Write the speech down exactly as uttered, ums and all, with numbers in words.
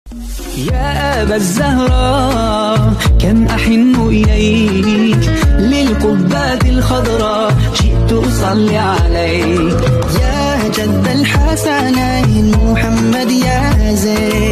يا أبا الزهراء كم أحن إليك، للقبات الخضراء جئت أصلي عليك. يا جد الحسنين محمد يا زين،